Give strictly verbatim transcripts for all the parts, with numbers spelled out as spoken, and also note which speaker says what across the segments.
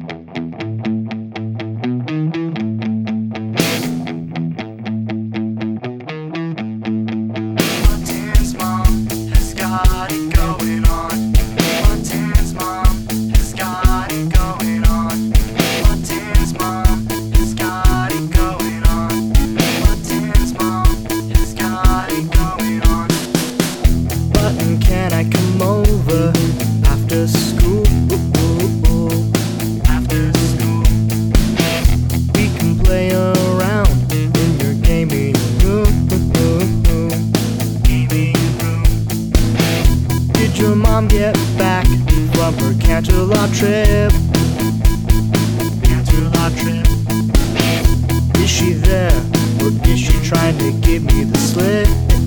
Speaker 1: Button's mom has got it going on. Button's mom has got it going on. Button's mom has got it going on. Button's mom has got it going on. Button, can I come over after school? After school, we can play around in your gaming room. Gaming room. Did your mom get back from her Canterlot trip? Canterlot trip. Is she there, or is she trying to give me the slip?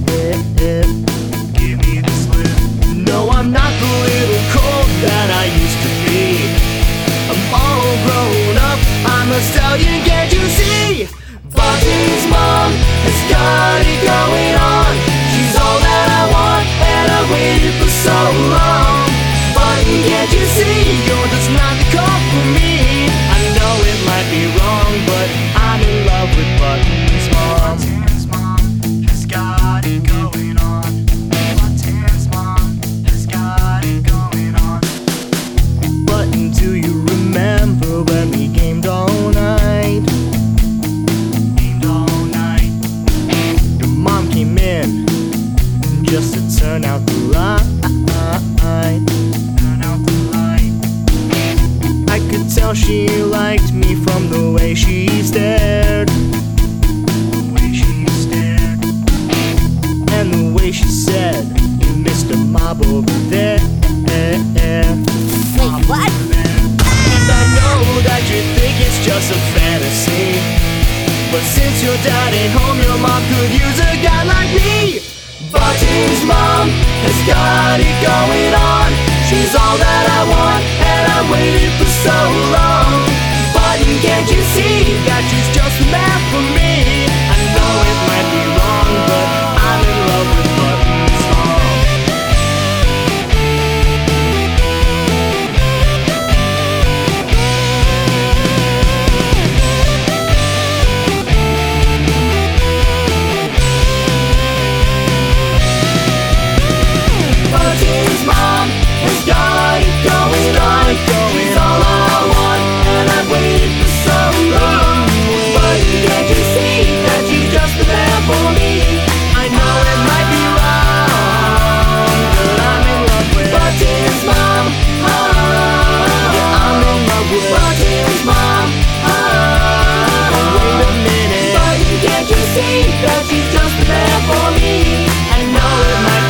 Speaker 1: Give me the slip. No, I'm not the little colt that I used to be. I'm all grown up, I'm a stallion, can't you see? Button's mom has got it going on. She's all that I want, and I've waited for so long. Button, can't you see? You're just not the call for me. I know it might be wrong, but I'm in love with Button's mom. Button's mom has got it going on. Button's mom has got it going on. Button, do you remember when we gamed all night? Gamed all night. Your mom came in just to turn out the light. Turn out the light. I could tell she liked me from the way she stared. The way she stared. And the way she said, "You missed a mob over there."
Speaker 2: Wait, what?
Speaker 1: And I know that you think it's just a fantasy, but since your dad ain't home, your mom could use a guy like me. Button's mom has got it going on. She's all that I want, and I've waited for so long. Button, can't you see that she's just the man for me? I know it might be wrong, but I'm in love with Button's mom. Button's mom has got it going on. She's all I want, and I've waited for so long. Button, can't you see that she's just the man for me? I know it might be wrong, but I'm in love with Button's mom. Oh, yeah, I'm in love with Button's mom. Oh, wait a minute. Button, can't you see that she's just the man for me? I know it might